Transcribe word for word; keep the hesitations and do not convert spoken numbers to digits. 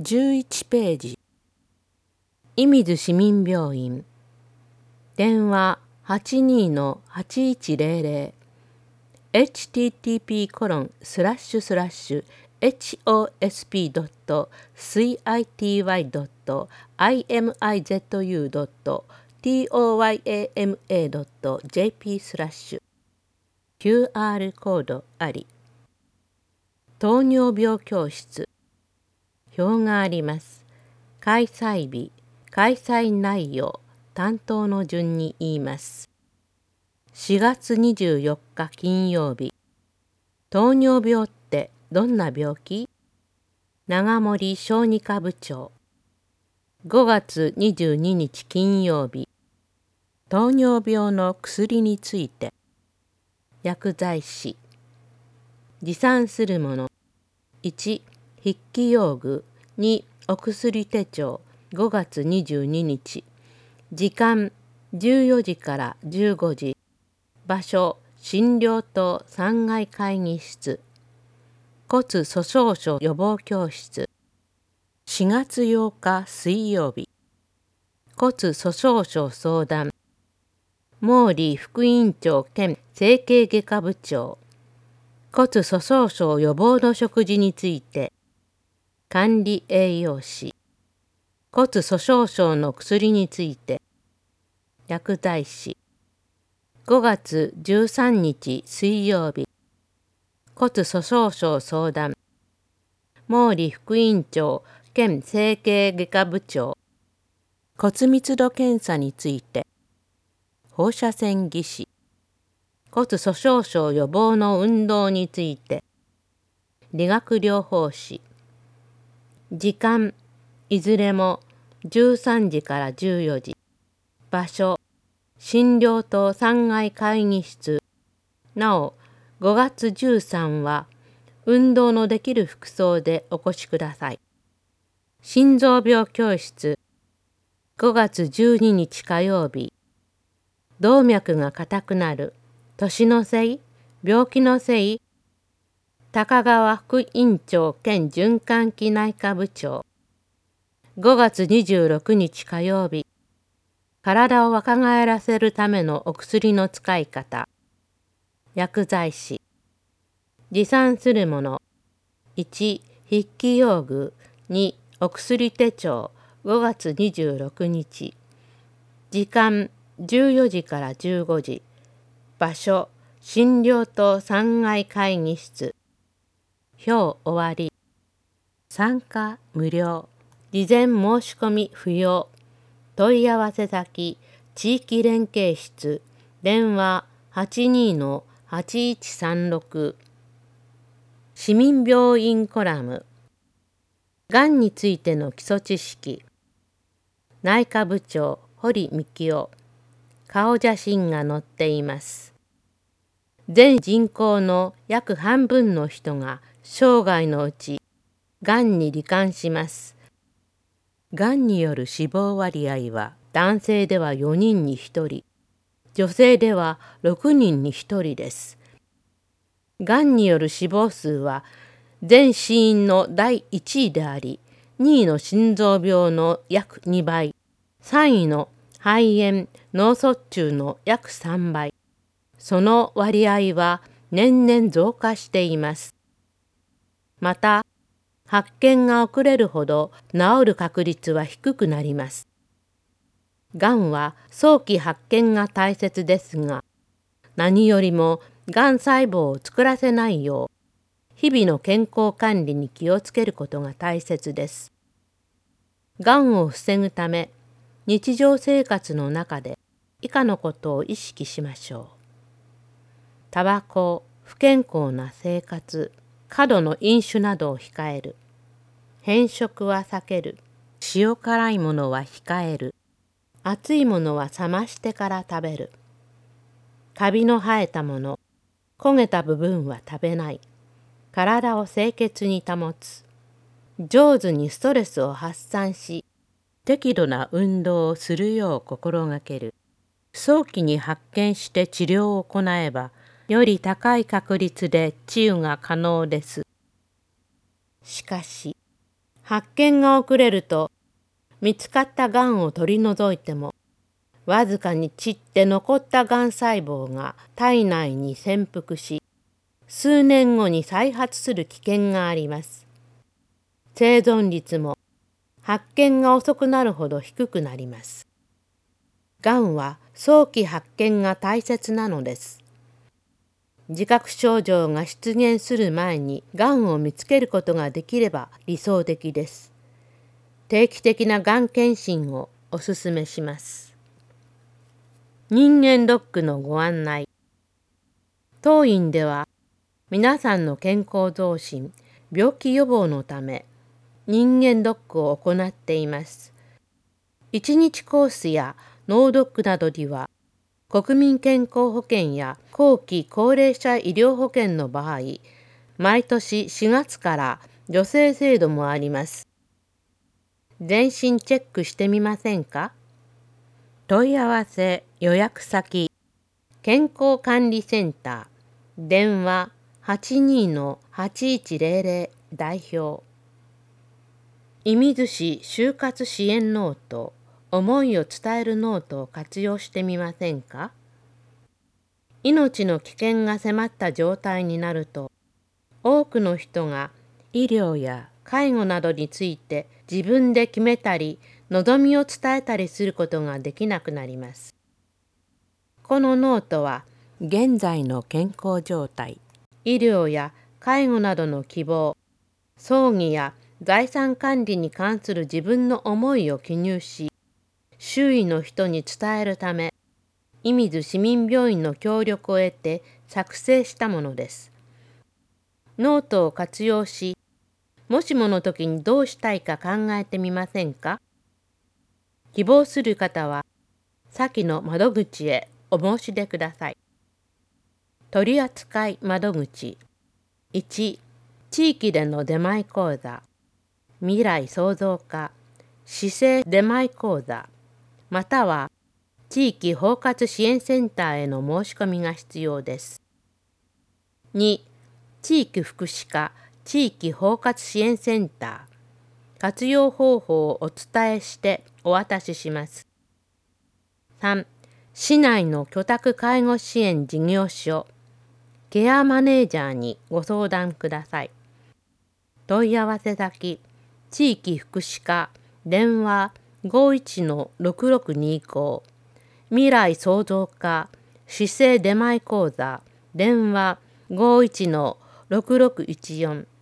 じゅういちページ。射水市民病院。電話 はちにーはちいちゼロゼロ エイチティーティーピーコロンスラッシュスラッシュエイチオーエスピードットシーティードットアイエムアイゼットユードットトヤマドットジェーピー スラッシュ キューアール コードあり。糖尿病教室。表があります。開催日、開催内容、担当の順に言います。しがつにじゅうよっか金曜日。糖尿病ってどんな病気？長森小児科部長。ごがつにじゅうににち金曜日。糖尿病の薬について。薬剤師。持参するもの。いち、筆記用具。に、お薬手帳。ごがつにじゅうににち。時間じゅうよじからじゅうごじ。場所診療棟さんがい会議室。骨粗しょう症予防教室。しがつようか水曜日。骨粗しょう症相談。毛利副院長兼整形外科部長。骨粗しょう症予防の食事について。管理栄養士。骨粗しょう症の薬について。薬剤師。ごがつじゅうさんにち水曜日。骨粗しょう症相談。毛利副院長兼整形外科部長。骨密度検査について。放射線技師。骨粗しょう症予防の運動について。理学療法士。時間いずれもじゅうさんじからじゅうよじ。場所診療棟さんがい会議室。なおごがつじゅうさんは運動のできる服装でお越しください。心臓病教室。ごがつじゅうににち火曜日。動脈が硬くなる。年のせい？病気のせい？高川副院長兼循環器内科部長。ごがつにじゅうろくにち火曜日。体を若返らせるためのお薬の使い方。薬剤師。持参するもの。いち、筆記用具。に、お薬手帳。ごがつにじゅうろくにち。時間じゅうよじからじゅうごじ。場所診療棟さんがい会議室。表終わり。参加無料。事前申し込み不要。問い合わせ先地域連携室。電話 はちにーはちいちさんろく。市民病院コラム。がんについての基礎知識。内科部長堀幹夫。顔写真が載っています。全人口の約半分の人が生涯のうちがんに罹患します。がんによる死亡割合は男性ではよにんにひとり、女性ではろくにんにひとりです。がんによる死亡数は全死因のだいいちいであり、にいの心臓病の約にばい、さんいの肺炎・脳卒中の約さんばい。その割合は年々増加しています。また、発見が遅れるほど治る確率は低くなります。がんは早期発見が大切ですが、何よりもがん細胞を作らせないよう、日々の健康管理に気をつけることが大切です。がんを防ぐため、日常生活の中で以下のことを意識しましょう。タバコ、不健康な生活、過度の飲酒などを控える。変色は避ける。塩辛いものは控える。熱いものは冷ましてから食べる。カビの生えたもの、焦げた部分は食べない。体を清潔に保つ。上手にストレスを発散し、適度な運動をするよう心がける。早期に発見して治療を行えば、より高い確率で治癒が可能です。しかし、 発見が遅れると、見つかったがんを取り除いても、わずかに散って残ったがん細胞が体内に潜伏し、数年後に再発する危険があります。生存率も発見が遅くなるほど低くなります。がんは早期発見が大切なのです。自覚症状が出現する前にがんを見つけることができれば理想的です。定期的ながん検診をお勧めします。人間ドックのご案内。当院では皆さんの健康増進、病気予防のため人間ドックを行っています。いちにちコースや脳ドックなどには国民健康保険や後期高齢者医療保険の場合、毎年しがつから助成制度もあります。全身チェックしてみませんか？問い合わせ予約先、健康管理センター、電話 はちにーのはちいちゼロゼロ 代表。射水市就活支援ノート、思いを伝えるノートを活用してみませんか？命の危険が迫った状態になると、多くの人が医療や介護などについて自分で決めたり、望みを伝えたりすることができなくなります。このノートは、現在の健康状態、医療や介護などの希望、葬儀や財産管理に関する自分の思いを記入し、周囲の人に伝えるため、射水市民病院の協力を得て作成したものです。ノートを活用し、もしもの時にどうしたいか考えてみませんか？希望する方は、先の窓口へお申し出ください。取扱窓口。いち、地域での出前講座、未来創造課、市政出前講座、または地域包括支援センターへの申し込みが必要です。に、地域福祉課地域包括支援センター、活用方法をお伝えしてお渡しします。さん、市内の居宅介護支援事業所、ケアマネージャーにご相談ください。問い合わせ先、地域福祉課、電話 ごいちのろくろくにご、未来創造課、市政出前講座、電話 ごいちのろくろくいちよん